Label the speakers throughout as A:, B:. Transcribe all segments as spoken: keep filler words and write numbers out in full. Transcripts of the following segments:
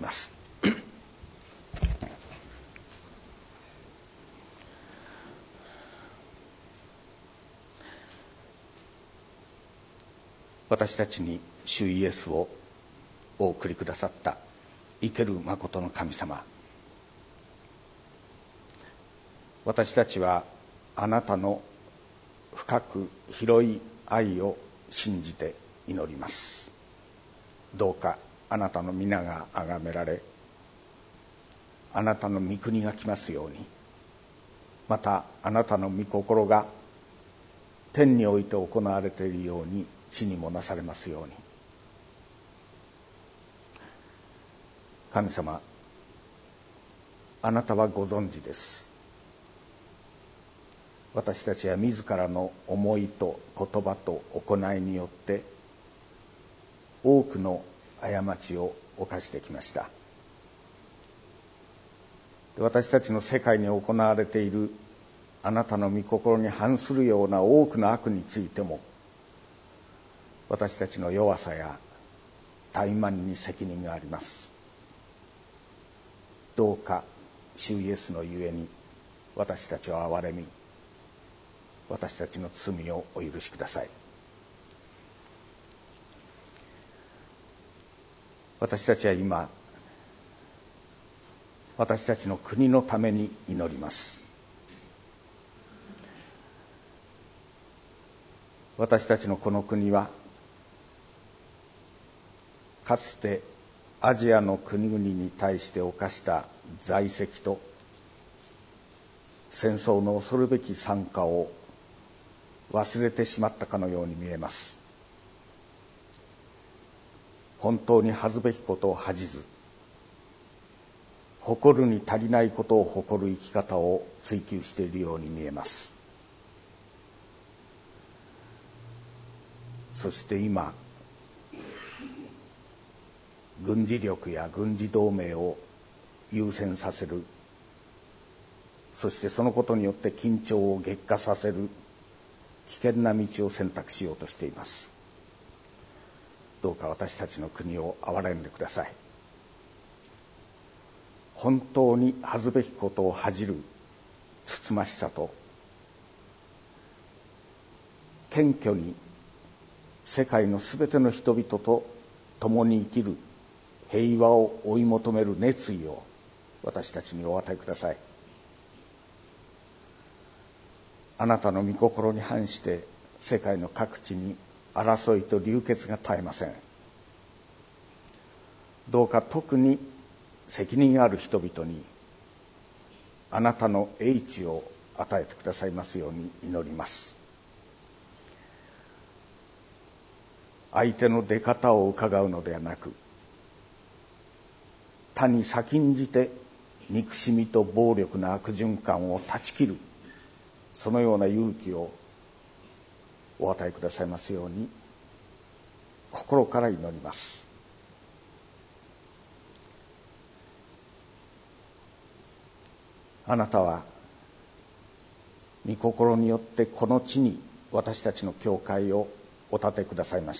A: ます。私たちに主イエスをお送りくださった生ける誠の神様、私たちはあなたの深く広い愛を信じて祈ります。どうかあなたの皆が崇められ、あなたの御国が来ますように、またあなたの御心が天において行われているように地にもなされますように。神様、あなたはご存知です。私たちは自らの思いと言葉と行いによって多くの過ちを犯してきました。私たちの世界に行われているあなたの御心に反するような多くの悪についても、私たちの弱さや怠慢に責任があります。どうか主イエスのゆえに私たちを憐れみ、私たちの罪をお許しください。私たちは今、私たちの国のために祈ります。私たちのこの国は、かつてアジアの国々に対して犯した罪責と戦争の恐るべき惨禍を忘れてしまったかのように見えます。本当に恥ずべきことを恥じず、誇るに足りないことを誇る生き方を追求しているように見えます。そして今、軍事力や軍事同盟を優先させる、そしてそのことによって緊張を激化させる危険な道を選択しようとしています。どうか私たちの国を憐れんでください。本当に恥ずべきことを恥じるつつましさと、謙虚に世界のすべての人々と共に生きる平和を追い求める熱意を私たちにお与えください。あなたの御心に反して世界の各地に争いと流血が絶えません。どうか特に責任ある人々にあなたの英知を与えてくださいますように祈ります。相手の出方を伺うのではなく、他に先んじて憎しみと暴力の悪循環を断ち切る、そのような勇気をお与えくださいますように心から祈ります。あなたは御心によってこの地に私たちの教会をお立てくださいました。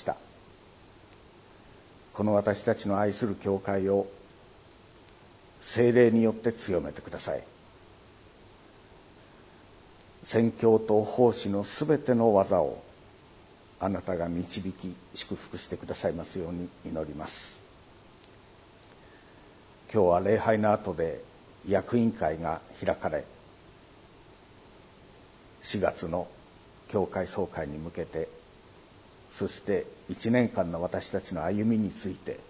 A: この私たちの愛する教会を聖霊によって強めてください。宣教と奉仕のすべての技をあなたが導き祝福してくださいますように祈ります。今日は礼拝の後で役員会が開かれ、しがつの教会総会に向けて、そしていちねんかんの私たちの歩みについて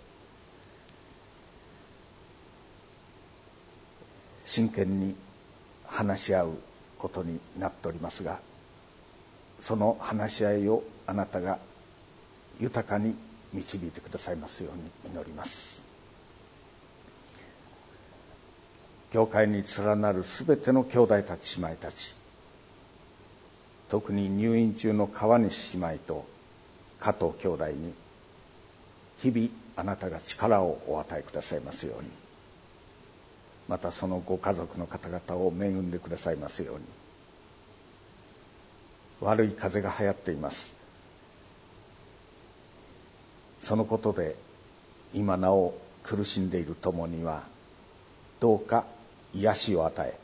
A: 真剣に話し合うことになっておりますが、その話し合いをあなたが豊かに導いてくださいますように祈ります。教会に連なるすべての兄弟たち姉妹たち、特に入院中の川西姉妹と加藤兄弟に日々あなたが力をお与えくださいますように、またそのご家族の方々を恵んでくださいますように。悪い風が流行っています。そのことで今なお苦しんでいる友にはどうか癒しを与え、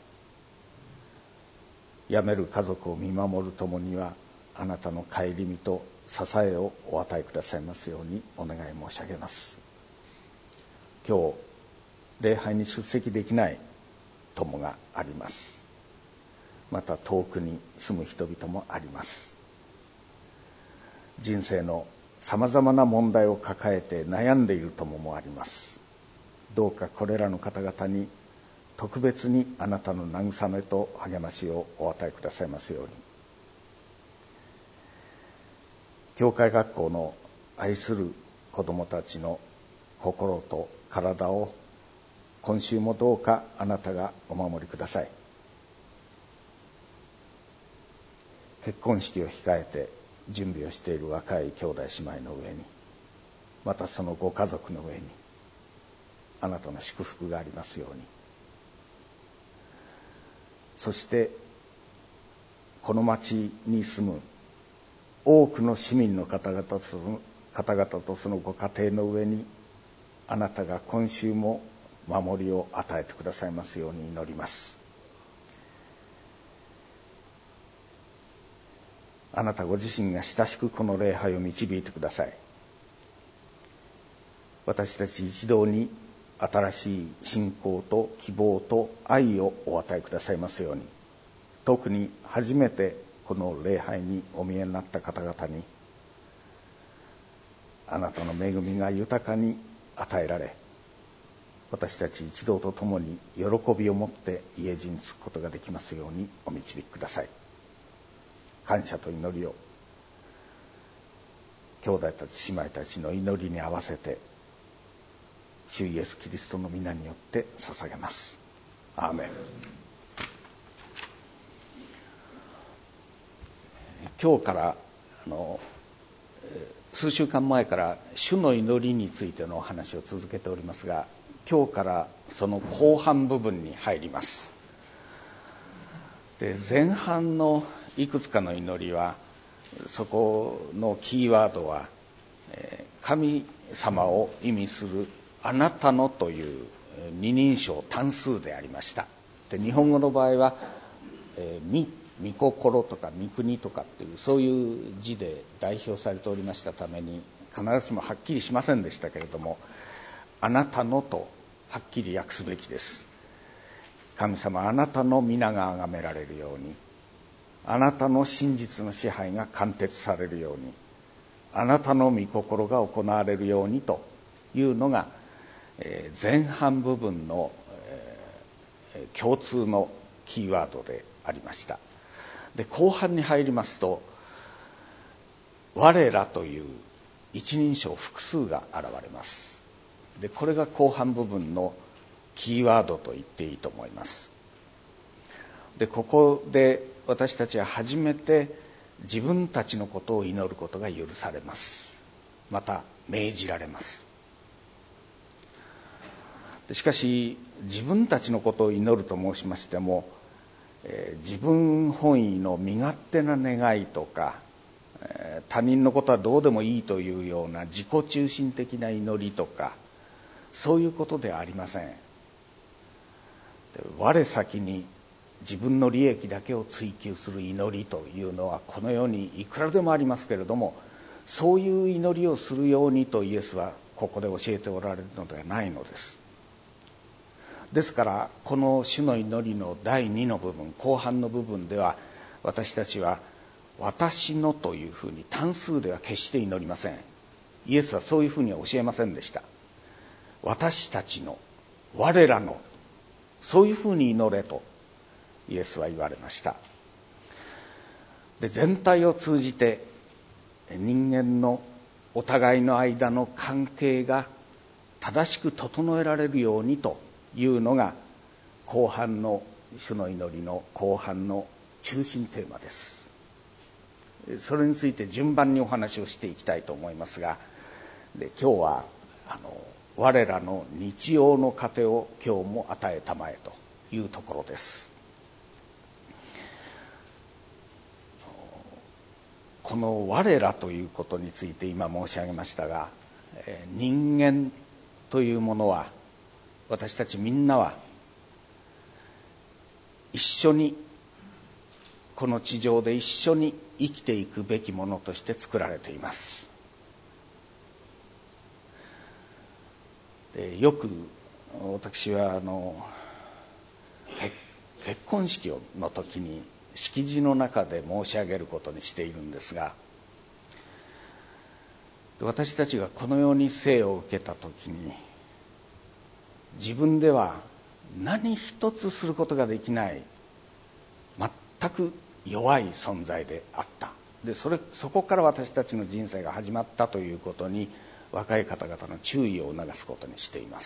A: 病める家族を見守る友にはあなたの顧みと支えをお与えくださいますようにお願い申し上げます。今日礼拝に出席できない友があります。また遠くに住む人々もあります。人生のさまざまな問題を抱えて悩んでいる友もあります。どうかこれらの方々に特別にあなたの慰めと励ましをお与えくださいますように。教会学校の愛する子どもたちの心と体を今週もどうかあなたがお守りください。結婚式を控えて準備をしている若い兄弟姉妹の上に、またそのご家族の上にあなたの祝福がありますように。そしてこの町に住む多くの市民の方々とその方々とそのご家庭の上にあなたが今週も守りを与えてくださいますように祈ります。あなたご自身が親しくこの礼拝を導いてください。私たち一同に新しい信仰と希望と愛をお与えくださいますように。特に初めてこの礼拝にお見えになった方々にあなたの恵みが豊かに与えられ、私たち一同と共に喜びを持って家路に着くことができますようにお導きください。感謝と祈りを兄弟たち姉妹たちの祈りに合わせて主イエスキリストの皆によって捧げます。アーメン。今日からあの数週間前から主の祈りについてのお話を続けておりますが、今日からその後半部分に入ります。で、前半のいくつかの祈りは、そこのキーワードは神様を意味するあなたのという二人称単数でありました。で、日本語の場合はみ御心とか御国とかっていうそういう字で代表されておりましたために必ずしもはっきりしませんでしたけれども、あなたのとはっきり訳すべきです。神様、あなたの皆が崇められるように、あなたの真実の支配が貫徹されるように、あなたの御心が行われるようにというのが前半部分の共通のキーワードでありました。で、後半に入りますと、我らという一人称複数が現れます。で、これが後半部分のキーワードと言っていいと思います。で、ここで私たちは初めて自分たちのことを祈ることが許されます。また命じられます。でしかし自分たちのことを祈ると申しましても、えー、自分本位の身勝手な願いとか、えー、他人のことはどうでもいいというような自己中心的な祈りとか、そういうことではありません。で、我先に自分の利益だけを追求する祈りというのはこの世にいくらでもありますけれども、そういう祈りをするようにとイエスはここで教えておられるのではないのです。ですからこの主の祈りのだいにの部分、後半の部分では、私たちは私のというふうに単数では決して祈りません。イエスはそういうふうには教えませんでした。私たちの、我らの、そういうふうに祈れとイエスは言われました。で、全体を通じて人間のお互いの間の関係が正しく整えられるようにというのが後半の主の祈りの後半の中心テーマです。それについて順番にお話をしていきたいと思いますが、で、今日はあの我らの日曜の糧を今日も与えたまえというところです。この我らということについて今申し上げましたが、人間というものは、私たちみんなは一緒に、この地上で一緒に生きていくべきものとして作られています。でよく私はあの結婚式の時に式辞の中で申し上げることにしているんですが、私たちがこの世に生を受けた時に、自分では何一つすることができない全く弱い存在であった。でそれそこから私たちの人生が始まったということに、若い方々の注意を促すことにしています。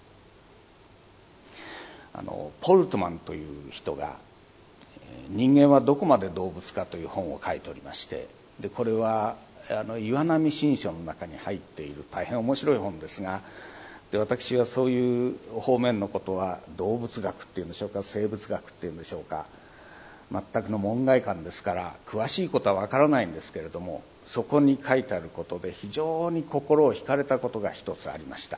A: あのポルトマンという人が「人間はどこまで動物か」という本を書いておりまして、でこれはあの岩波新書の中に入っている大変面白い本ですが、で私はそういう方面のことは動物学っていうんでしょうか、生物学っていうんでしょうか、全くの門外漢ですから詳しいことはわからないんですけれども、そこに書いてあることで非常に心を惹かれたことが一つありました。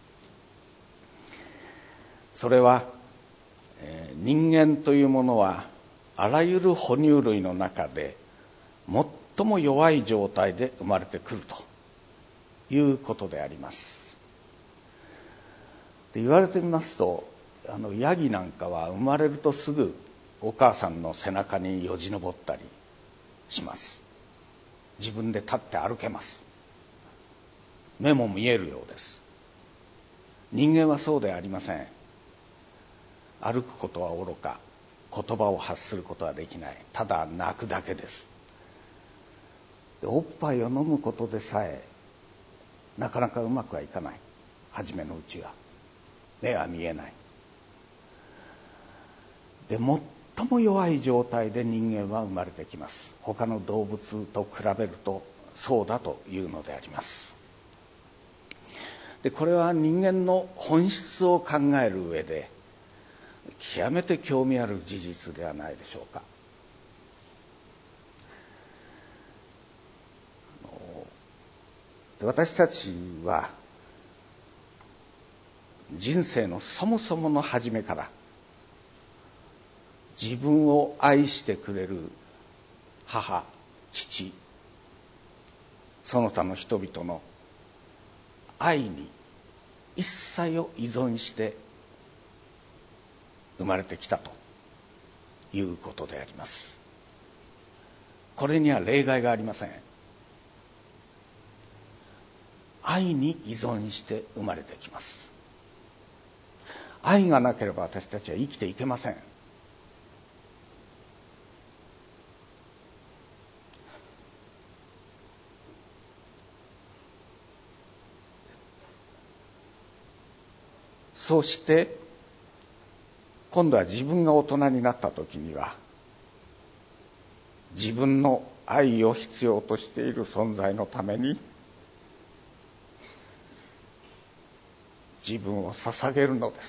A: それは、えー、人間というものはあらゆる哺乳類の中で最も弱い状態で生まれてくるということであります。で言われてみますと、あのヤギなんかは生まれるとすぐお母さんの背中によじ登ったりします。自分で立って歩けます。目も見えるようです。人間はそうでありません。歩くことはおろか、言葉を発することはできない。ただ泣くだけです。でおっぱいを飲むことでさえなかなかうまくはいかない。初めのうちは目は見えない。で最も弱い状態で人間は生まれてきます。他の動物と比べるとそうだというのであります。でこれは人間の本質を考える上で極めて興味ある事実ではないでしょうか。私たちは人生のそもそもの初めから自分を愛してくれる母、父、その他の人々の愛に一切を依存して生まれてきたということであります。これには例外がありません。愛に依存して生まれてきます。愛がなければ私たちは生きていけません。そうして今度は自分が大人になった時には、自分の愛を必要としている存在のために自分を捧げるのです。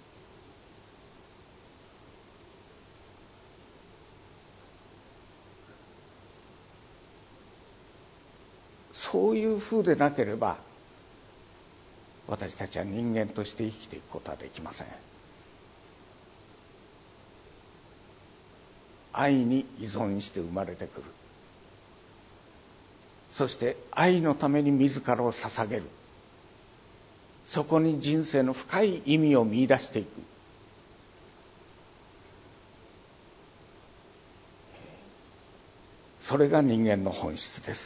A: そういうふうでなければ私たちは人間として生きていくことはできません。愛に依存して生まれてくる。そして愛のために自らを捧げる。そこに人生の深い意味を見出していく。それが人間の本質です。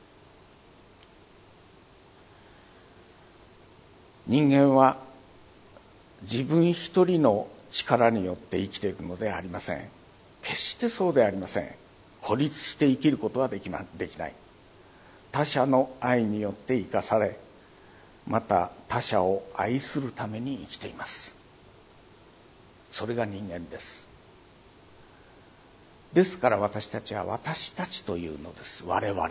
A: 人間は自分一人の力によって生きていくのではありません。決してそうではありません。孤立して生きることはできま、できない。他者の愛によって生かされ、また他者を愛するために生きています。それが人間です。ですから私たちは私たちというのです。我々。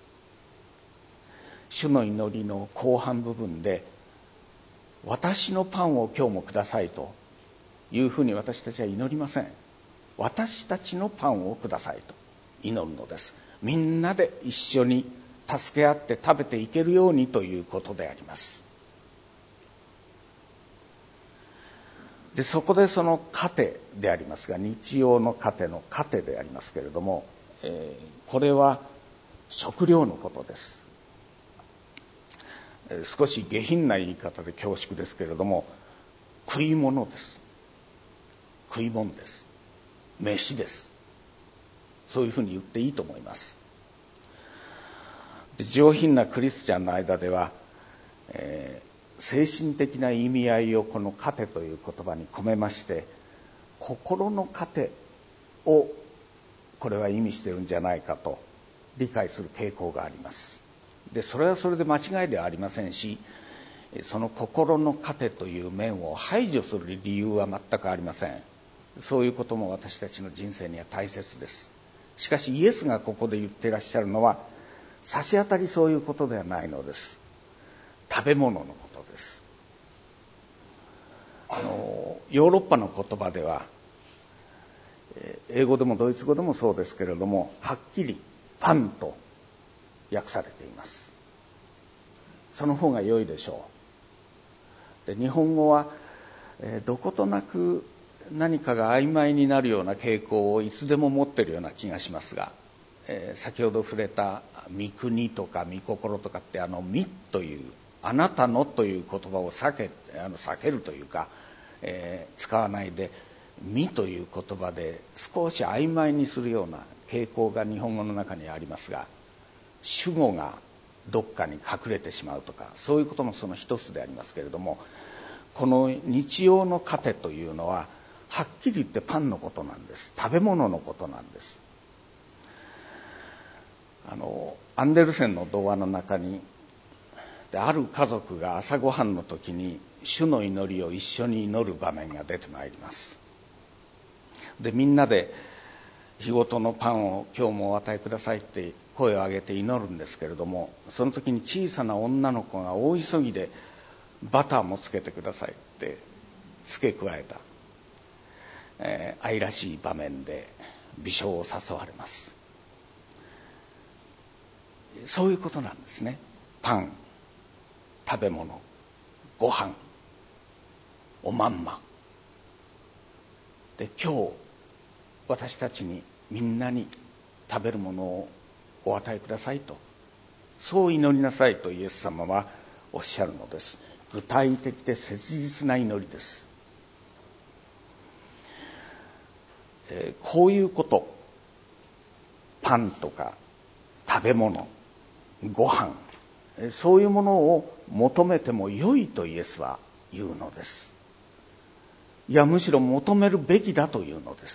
A: 主の祈りの後半部分で、私のパンを今日もくださいというふうに私たちは祈りません。私たちのパンをくださいと祈るのです。みんなで一緒に助け合って食べていけるようにということであります。 でそこでその糧でありますが、日曜の糧の糧でありますけれども、えー、これは食料のことです。えー、少し下品な言い方で恐縮ですけれども、食い物です。食い物です。飯です。そういうふうに言っていいと思います。で上品なクリスチャンの間では、えー精神的な意味合いをこの糧という言葉に込めまして、心の糧をこれは意味しているんじゃないかと理解する傾向があります。でそれはそれで間違いではありませんし、その心の糧という面を排除する理由は全くありません。そういうことも私たちの人生には大切です。しかしイエスがここで言っていらっしゃるのは、差し当たりそういうことではないのです。食べ物のことです。あのヨーロッパの言葉では、英語でもドイツ語でもそうですけれども、はっきりパンと訳されています。その方が良いでしょう。で日本語は、えー、どことなく何かが曖昧になるような傾向をいつでも持っているような気がしますが、えー、先ほど触れた御国とか御心とかって、あの御というあなたのという言葉を避け、あの避けるというか、えー、使わないで御という言葉で少し曖昧にするような傾向が日本語の中にありますが、主語がどっかに隠れてしまうとか、そういうこともその一つでありますけれども、この日曜の糧というのははっきり言ってパンのことなんです。食べ物のことなんです。あのアンデルセンの童話の中に、である家族が朝ごはんの時に主の祈りを一緒に祈る場面が出てまいります。でみんなで日ごとのパンを今日もお与えくださいって声を上げて祈るんですけれども、その時に小さな女の子が大急ぎでバターもつけてくださいって付け加えた、えー、愛らしい場面で微笑を誘われます。そういうことなんですね。パン、食べ物、ご飯、おまんまで、今日私たちにみんなに食べるものをお与えくださいと、そう祈りなさいとイエス様はおっしゃるのです。具体的で切実な祈りです。えー、こういうこと、パンとか食べ物、ご飯、そういうものを求めても良いとイエスは言うのです。いや、むしろ求めるべきだというのです。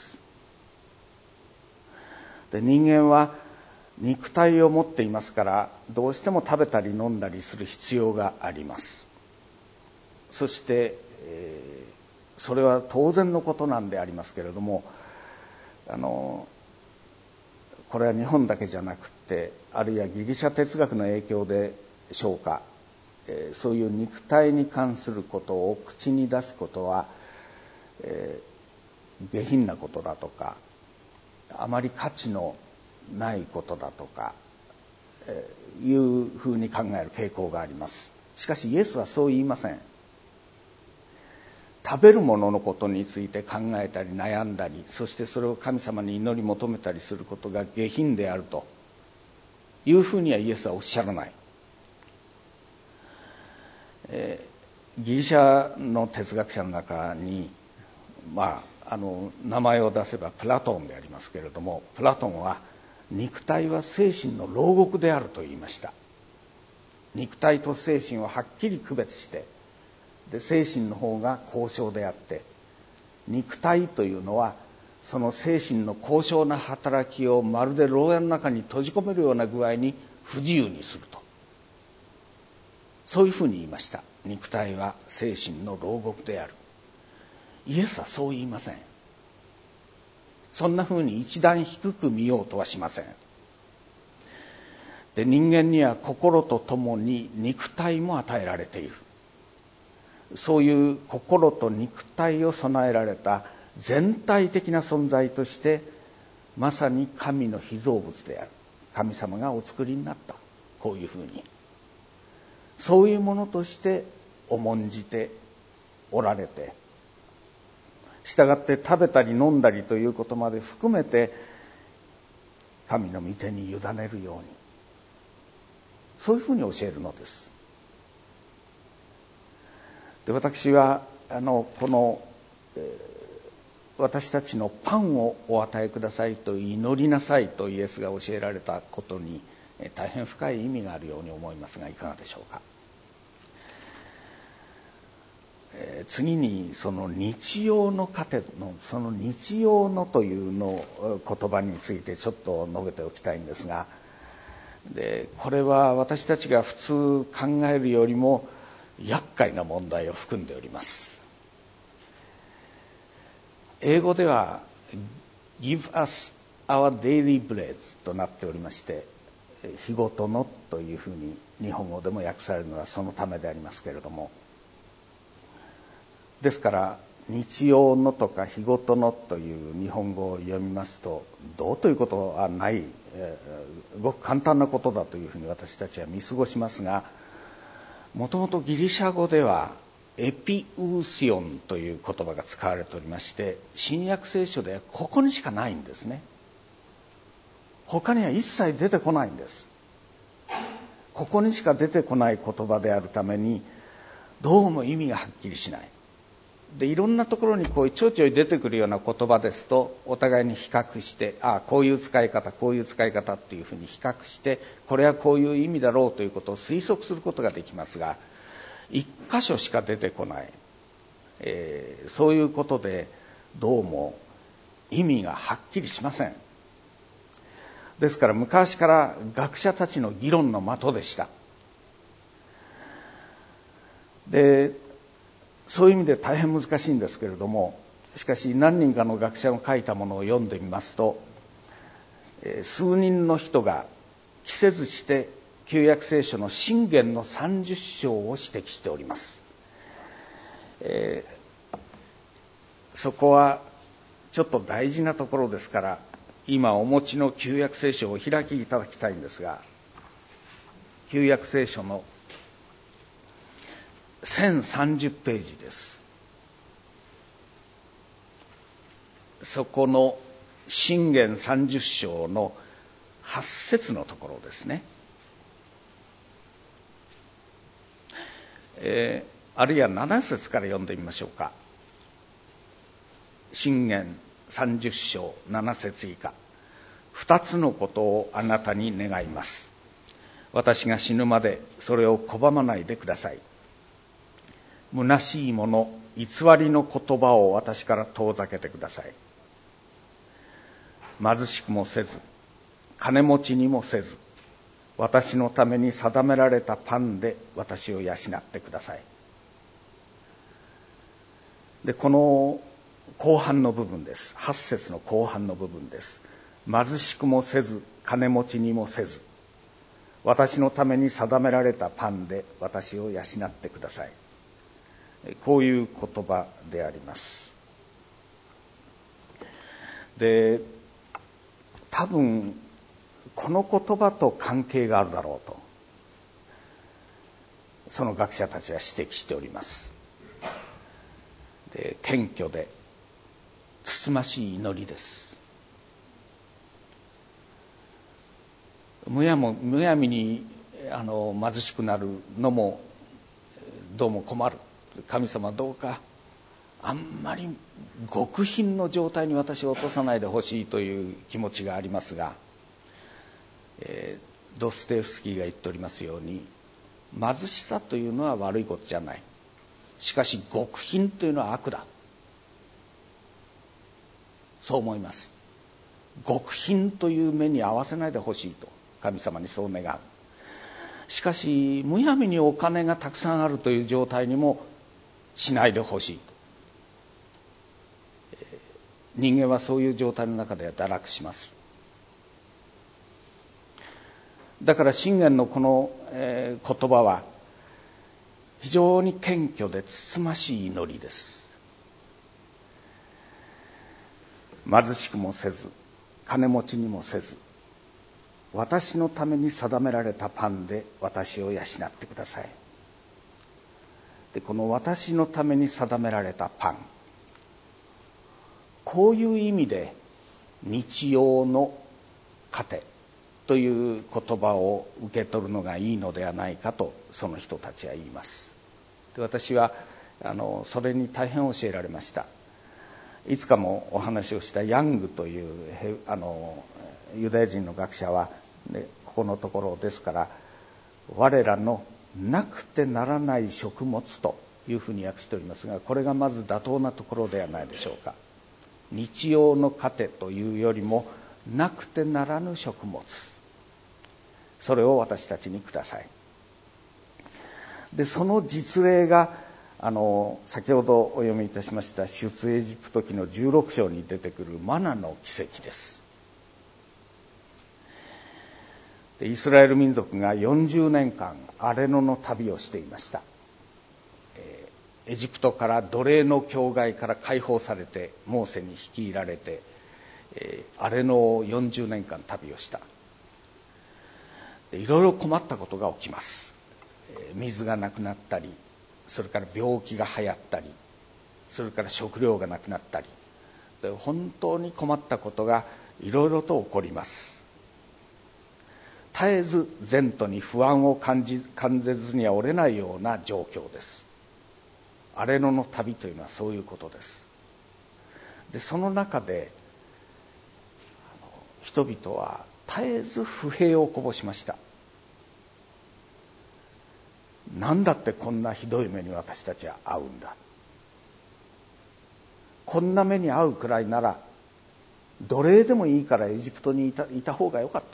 A: で、人間は肉体を持っていますから、どうしても食べたり飲んだりする必要があります。そして、えー、それは当然のことなんでありますけれども、あのこれは日本だけじゃなくて、あるいはギリシャ哲学の影響でしょうか、えー、そういう肉体に関することを口に出すことは、えー、下品なことだとか、あまり価値のないことだとか、えー、いうふうに考える傾向があります。しかしイエスはそう言いません。食べるもののことについて考えたり悩んだり、そしてそれを神様に祈り求めたりすることが下品であるというふうにはイエスはおっしゃらない。えー、ギリシャの哲学者の中に、まあ、あの名前を出せばプラトンでありますけれども、プラトンは肉体は精神の牢獄であると言いました。肉体と精神をはっきり区別して、で精神の方が高尚であって、肉体というのはその精神の高尚な働きをまるで牢屋の中に閉じ込めるような具合に不自由にすると、そういうふうに言いました。肉体は精神の牢獄である。イエスはそう言いません。そんなふうに一段低く見ようとはしません。で、人間には心とともに肉体も与えられている。そういう心と肉体を備えられた全体的な存在として、まさに神の被造物である。神様がお作りになった。こういうふうに。そういうものとして重んじておられて、 したがって食べたり飲んだりということまで含めて神の御手に委ねるように、そういうふうに教えるのです。で、私はあのこの、えー私たちのパンをお与えくださいと祈りなさいとイエスが教えられたことに大変深い意味があるように思いますが、いかがでしょうか。えー、次にその日曜の糧のその日曜のというの言葉についてちょっと述べておきたいんですが、でこれは私たちが普通考えるよりも厄介な問題を含んでおります。英語では Give us our daily bread となっておりまして、日ごとのというふうに日本語でも訳されるのはそのためでありますけれども、ですから日曜のとか日ごとのという日本語を読みますと、どうということはない、えー、ごく簡単なことだというふうに私たちは見過ごしますが、もともとギリシャ語ではエピウーシオンという言葉が使われておりまして、新約聖書ではここにしかないんですね。他には一切出てこないんです。ここにしか出てこない言葉であるためにどうも意味がはっきりしない。で、いろんなところにこうちょいちょい出てくるような言葉ですと、お互いに比較して、ああこういう使い方こういう使い方っていうふうに比較して、これはこういう意味だろうということを推測することができますが、一箇所しか出てこない、えー、そういうことでどうも意味がはっきりしません。ですから昔から学者たちの議論の的でした。で、そういう意味で大変難しいんですけれども、しかし何人かの学者の書いたものを読んでみますと、えー、数人の人が期せずして旧約聖書の箴言のさんじゅっ章を指摘しております。えー、そこはちょっと大事なところですから、今お持ちの旧約聖書をお開きいただきたいんですが、旧約聖書のせんさんじゅうページです。そこの箴言さんじゅっ章のはち節のところですね。えー、あるいはなな節から読んでみましょうか。箴言さんじゅっ章なな節以下。二つのことをあなたに願います。私が死ぬまでそれを拒まないでください。虚しいもの、偽りの言葉を私から遠ざけてください。貧しくもせず、金持ちにもせず、私のために定められたパンで私を養ってください。で、この後半の部分です。はち節の後半の部分です。貧しくもせず、金持ちにもせず、私のために定められたパンで私を養ってください。こういう言葉であります。で、多分この言葉と関係があるだろうと、その学者たちは指摘しております。で、謙虚でつつましい祈りです。むやもむやみにあの貧しくなるのもどうも困る。神様どうかあんまり極貧の状態に私を落とさないでほしいという気持ちがありますが、えー、ドストエフスキーが言っておりますように、貧しさというのは悪いことじゃない。しかし極貧というのは悪だ。そう思います。極貧という目に合わせないでほしいと神様にそう願う。しかしむやみにお金がたくさんあるという状態にもしないでほしいと。人間はそういう状態の中で堕落します。だから箴言のこの、えー、言葉は非常に謙虚でつつましい祈りです。貧しくもせず、金持ちにもせず、私のために定められたパンで私を養ってください。で、この私のために定められたパン、 こういう意味で日用の糧という言葉を受け取るのがいいのではないかとその人たちは言います。で、私はあのそれに大変教えられました。いつかもお話をしたヤングというあのユダヤ人の学者は、ね、ここのところですから我らのなくてならない食物というふうに訳しておりますが、これがまず妥当なところではないでしょうか。日用の糧というよりもなくてならぬ食物、それを私たちにください。で、その実例があの先ほどお読みいたしました出エジプト記のじゅうろく章に出てくるマナの奇跡です。で、イスラエル民族がよんじゅうねんかん荒れ野の旅をしていました。えー、エジプトから奴隷の境外から解放されてモーセに率いられて、えー、荒れ野をよんじゅうねんかん旅をした。で、いろいろ困ったことが起きます。えー、水がなくなったり、それから病気が流行ったり、それから食料がなくなったり、で本当に困ったことがいろいろと起こります。絶えず前途に不安を感じ感じずには折れないような状況です。荒れ野の旅というのはそういうことです。で、その中であの人々は絶えず不平をこぼしました。なんだってこんなひどい目に私たちは遭うんだ。こんな目に遭うくらいなら奴隷でもいいからエジプトにいた、いた方がよかった。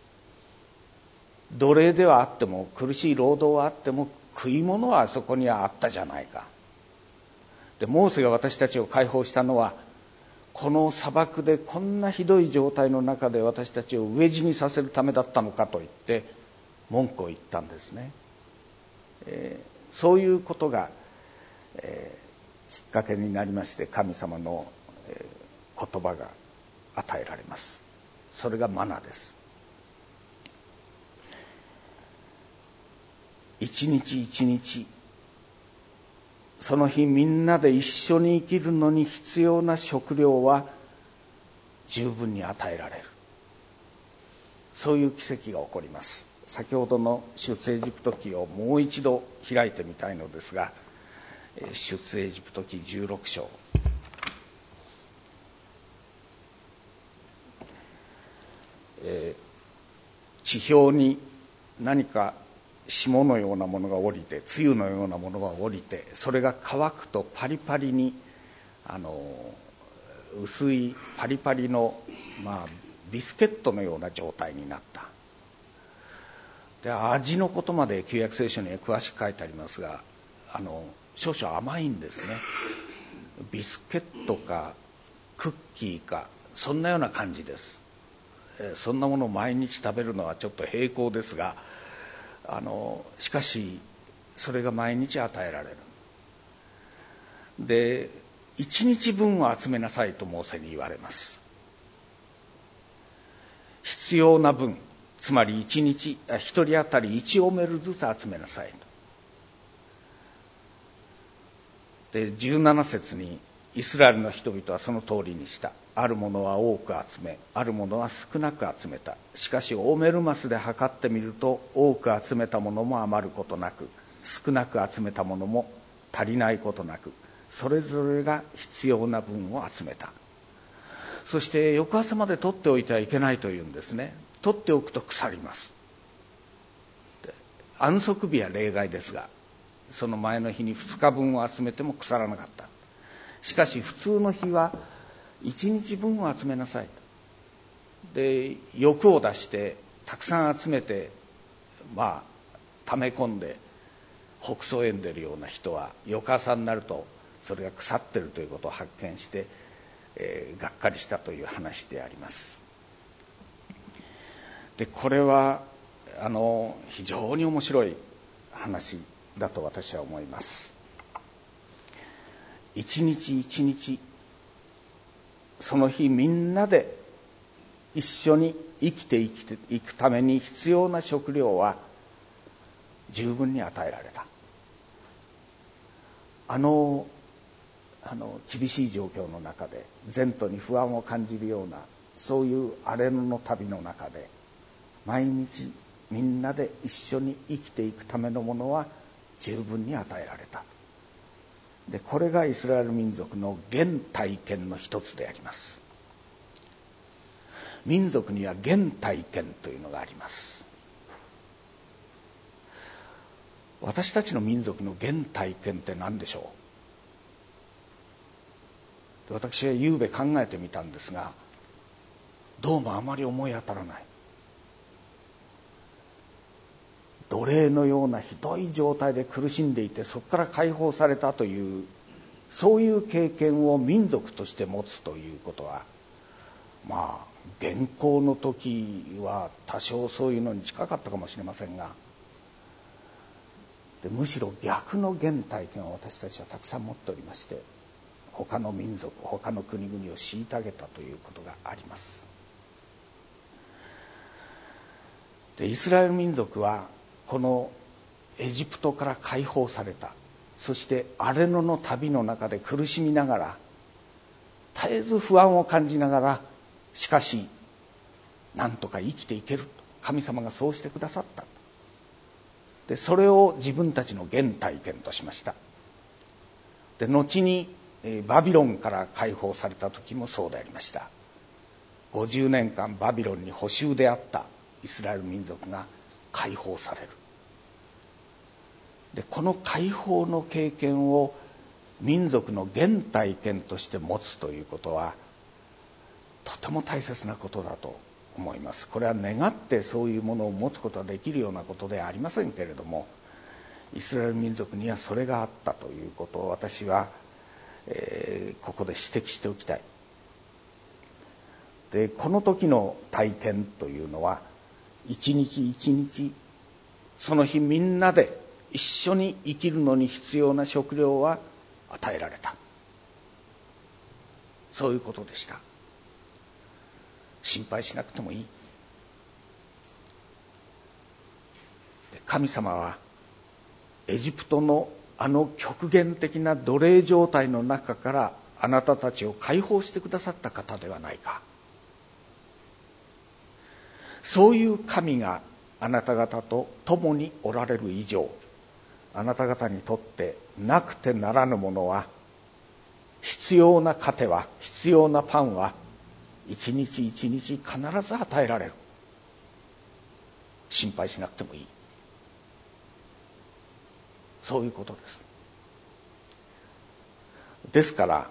A: 奴隷ではあっても苦しい労働はあっても食い物はあそこにはあったじゃないか。で、モーセが私たちを解放したのはこの砂漠でこんなひどい状態の中で私たちを飢え死にさせるためだったのかと言って文句を言ったんですね。えー、そういうことが、えー、きっかけになりまして神様の、えー、言葉が与えられます。それがマナです。一日一日、その日みんなで一緒に生きるのに必要な食料は十分に与えられる。そういう奇跡が起こります。先ほどの出エジプト記をもう一度開いてみたいのですが、出エジプト記じゅうろく章、えー、地表に何か霜のようなものが降りて、露のようなものが降りて、それが乾くとパリパリにあの薄いパリパリの、まあ、ビスケットのような状態になった。で、味のことまで旧約聖書には詳しく書いてありますが、あの少々甘いんですね。ビスケットかクッキーかそんなような感じです。えそんなものを毎日食べるのはちょっと平行ですが、あのしかしそれが毎日与えられる。で、一日分を集めなさいとモーセに言われます。必要な分、つまり一日一人当たりいちオメルずつ集めなさいと。で、じゅうなな節にイスラエルの人々はその通りにした。あるものは多く集め、あるものは少なく集めた。しかしオメルマスで測ってみると、多く集めたものも余ることなく、少なく集めたものも足りないことなく、それぞれが必要な分を集めた。そして翌朝まで取っておいてはいけないというんですね。取っておくと腐ります。安息日は例外ですが、その前の日にふつかぶんを集めても腐らなかった。しかし普通の日はいちにちぶんを集めなさい。で、欲を出してたくさん集めて、まあ溜め込んで北総園でるような人は翌朝になるとそれが腐っているということを発見して、えー、がっかりしたという話であります。で、これはあの非常に面白い話だと私は思います。一日一日、その日みんなで一緒に生きて生きていくために必要な食料は十分に与えられた。あのあの厳しい状況の中で前途に不安を感じるようなそういう荒れ野の旅の中で毎日みんなで一緒に生きていくためのものは十分に与えられた。でこれがイスラエル民族の原体験の一つであります。民族には原体験というのがあります。私たちの民族の原体験って何でしょう。私はゆうべ考えてみたんですが、どうもあまり思い当たらない。奴隷のようなひどい状態で苦しんでいて、そこから解放されたというそういう経験を民族として持つということは、まあ現行の時は多少そういうのに近かったかもしれませんが、でむしろ逆の原体験を私たちはたくさん持っておりまして、他の民族他の国々を虐げたということがあります。でイスラエル民族はこのエジプトから解放された、そして荒れ野の旅の中で苦しみながら、絶えず不安を感じながら、しかしなんとか生きていけると神様がそうしてくださった。でそれを自分たちの原体験としました。で後にバビロンから解放された時もそうでありました。ごじゅうねんかんバビロンに捕囚であったイスラエル民族が解放される。でこの解放の経験を民族の原体験として持つということはとても大切なことだと思います。これは願ってそういうものを持つことができるようなことではありませんけれども、イスラエル民族にはそれがあったということを私は、えー、ここで指摘しておきたい。でこの時の体験というのは、一日一日その日みんなで一緒に生きるのに必要な食料は与えられた、そういうことでした。心配しなくてもいい。で神様はエジプトのあの極限的な奴隷状態の中からあなたたちを解放してくださった方ではないか。そういう神があなた方と共におられる以上、あなた方にとってなくてならぬものは、必要な糧は、必要なパンは一日一日必ず与えられる。心配しなくてもいい。そういうことです。ですから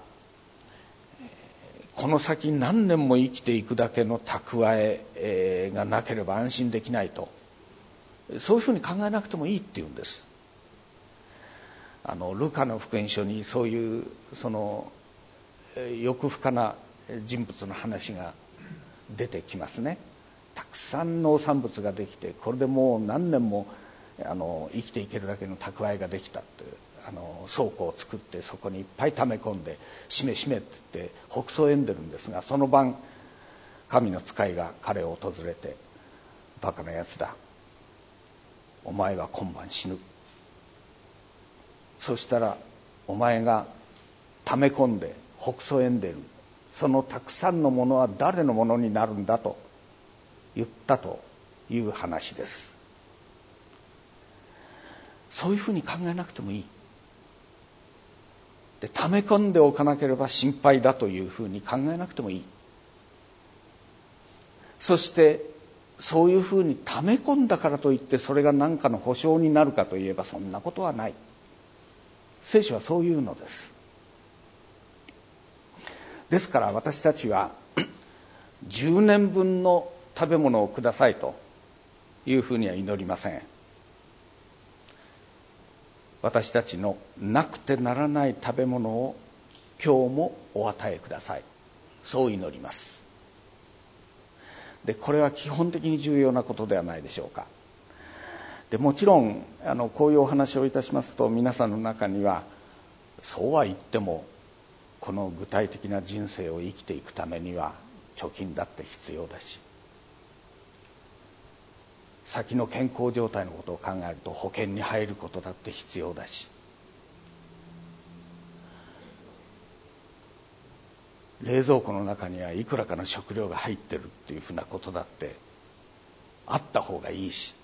A: この先何年も生きていくだけの蓄えがなければ安心できないと、そういうふうに考えなくてもいいっていうんです。あのルカの福音書にそういうその欲深な人物の話が出てきますね。たくさん農産物ができて、これでもう何年もあの生きていけるだけの蓄えができたという、あの倉庫を作ってそこにいっぱい溜め込んで、しめしめって言ってほくそ笑んでるんですが、その晩神の使いが彼を訪れて、バカなやつだ、お前は今晩死ぬ。そしたらお前が溜め込んでほくそ笑んでるそのたくさんのものは誰のものになるんだと言ったという話です。そういうふうに考えなくてもいい。で溜め込んでおかなければ心配だというふうに考えなくてもいい。そしてそういうふうに溜め込んだからといってそれが何かの保証になるかといえばそんなことはない。聖書はそういうのです。ですから私たちはじゅうねんぶんの食べ物をくださいというふうには祈りません。私たちのなくてならない食べ物を今日もお与えください、そう祈ります。でこれは基本的に重要なことではないでしょうか。でもちろんあのこういうお話をいたしますと、皆さんの中にはそうは言ってもこの具体的な人生を生きていくためには貯金だって必要だし、先の健康状態のことを考えると保険に入ることだって必要だし、 冷蔵庫の中にはいくらかの食料が入ってるっていうふうなことだってあった方がいいし、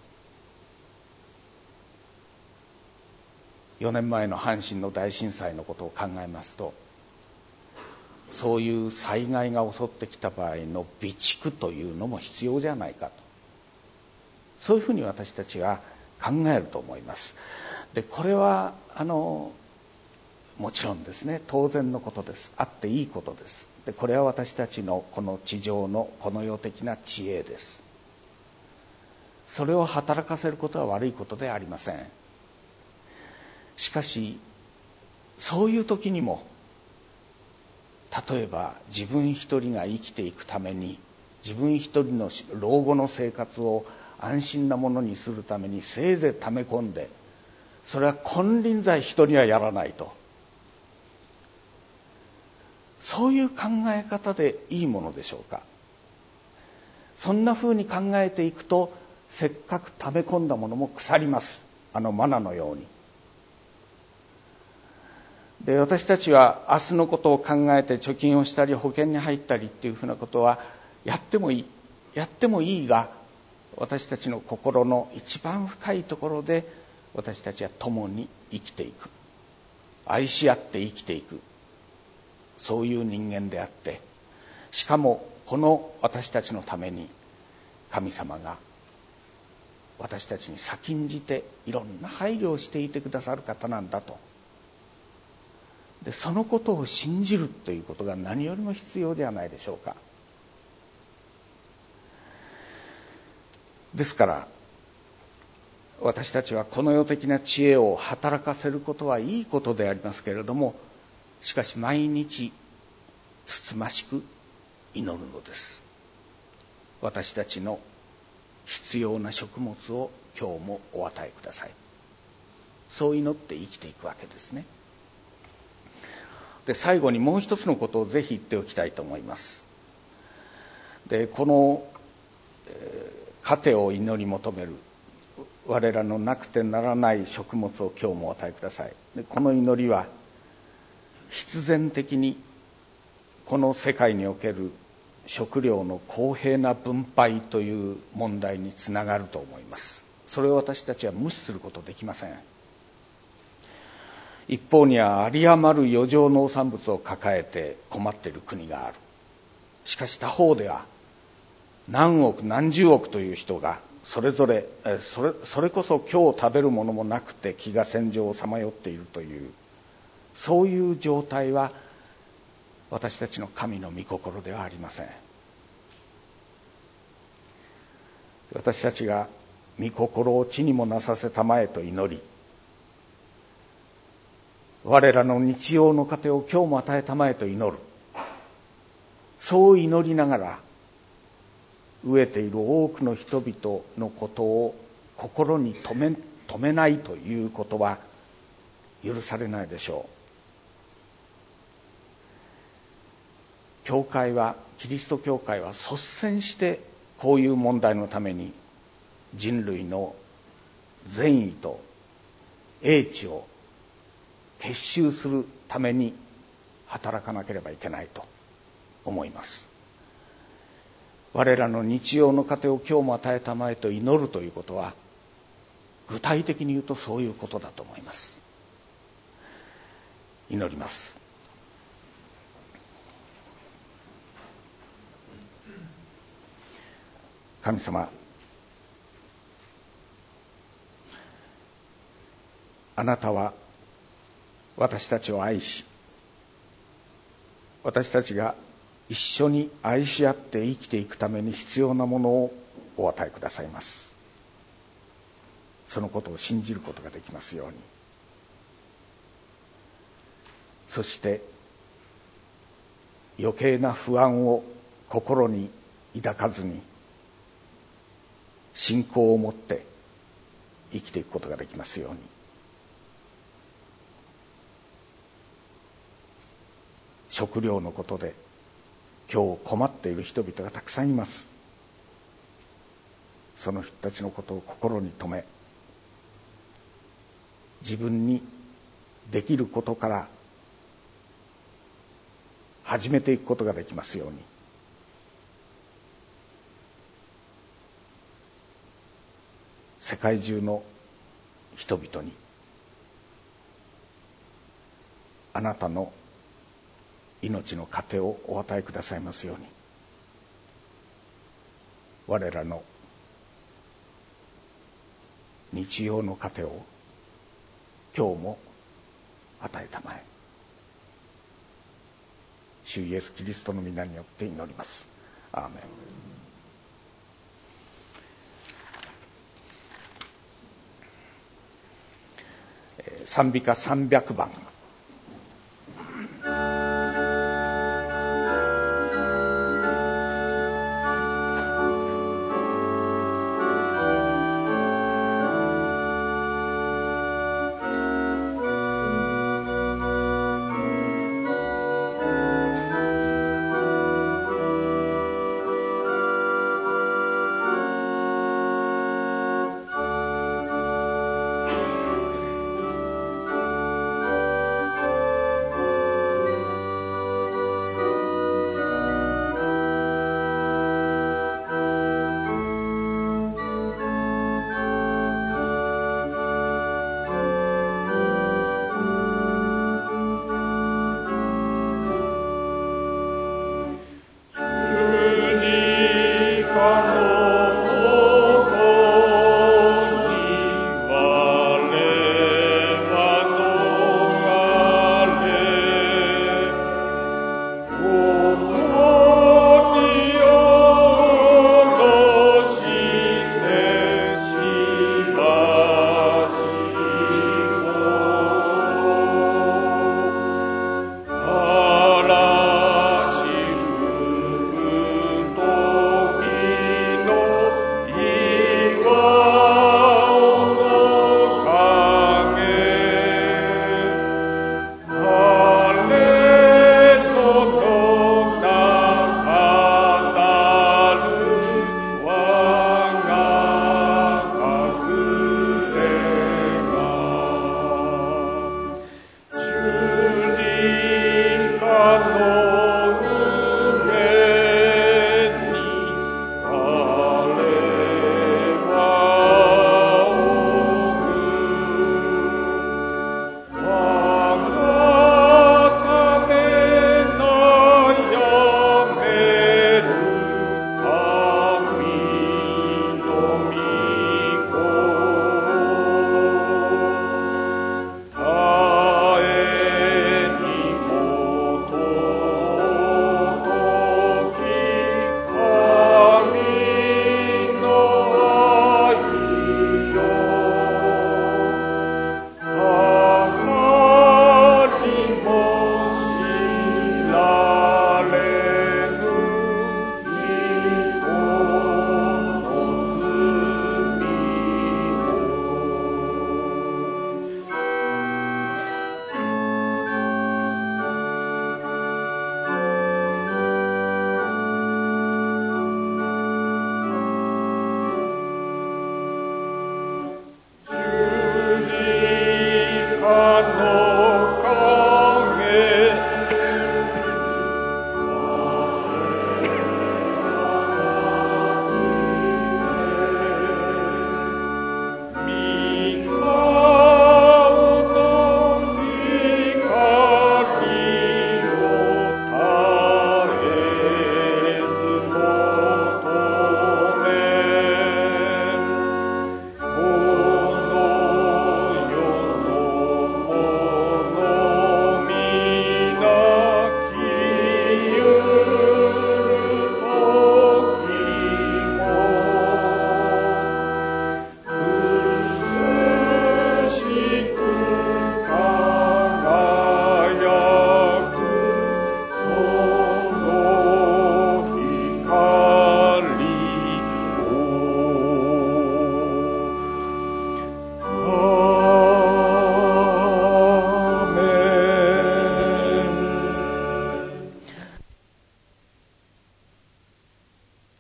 A: よねんまえの阪神の大震災のことを考えますと、そういう災害が襲ってきた場合の備蓄というのも必要じゃないかと、そういうふうに私たちは考えると思います。でこれはあのもちろんですね、当然のことです。あっていいことです。でこれは私たちのこの地上のこの世的な知恵です。それを働かせることは悪いことではありません。しかしそういう時にも、例えば自分一人が生きていくために、自分一人の老後の生活を安心なものにするためにせいぜい溜め込んで、それは金輪際人にはやらないと、そういう考え方でいいものでしょうか。そんなふうに考えていくと、せっかく溜め込んだものも腐ります。あのマナのように。で私たちは明日のことを考えて貯金をしたり保険に入ったりっていうふうなことはやってもいいやってもいいが、私たちの心の一番深いところで私たちは共に生きていく、愛し合って生きていく、そういう人間であって、しかもこの私たちのために神様が私たちに先んじていろんな配慮をしていてくださる方なんだと。でそのことを信じるということが何よりも必要ではないでしょうか。ですから私たちはこの世的な知恵を働かせることはいいことでありますけれども、しかし毎日つつましく祈るのです。私たちの必要な食物を今日もお与えください。そう祈って生きていくわけですね。で最後にもう一つのことをぜひ言っておきたいと思います。でこの、えー、糧を祈り求める、我らのなくてならない食物を今日もお与えください。でこの祈りは必然的にこの世界における食料の公平な分配という問題につながると思います。それを私たちは無視することできません。一方には有り余る余剰農産物を抱えて困っている国がある。しかし他方では何億何十億という人がそれぞれそれ、それこそ今日食べるものもなくて飢餓戦場をさまよっているという、そういう状態は私たちの神の御心ではありません。私たちが御心を地にもなさせたまえと祈り、我らの日曜の糧を今日も与えたまえと祈る、そう祈りながら飢えている多くの人々のことを心に留め、留めないということは許されないでしょう。教会は、キリスト教会は率先してこういう問題のために人類の善意と英知を結集するために働かなければいけないと思います。我らの日曜の糧を今日も与えたまえと祈るということは、具体的に言うとそういうことだと思います。祈ります。神様、あなたは私たちを愛し、私たちが一緒に愛し合って生きていくために必要なものをお与えくださいます。そのことを信じることができますように。そして余計な不安を心に抱かずに、信仰を持って生きていくことができますように。食料のことで今日困っている人々がたくさんいます。その人たちのことを心に留め、自分にできることから始めていくことができますように。世界中の人々にあなたの命の糧をお与えくださいますように。我らの日曜の糧を今日も与えたまえ。主イエスキリストの皆によって祈ります。アーメン。賛美歌さんびゃくばん。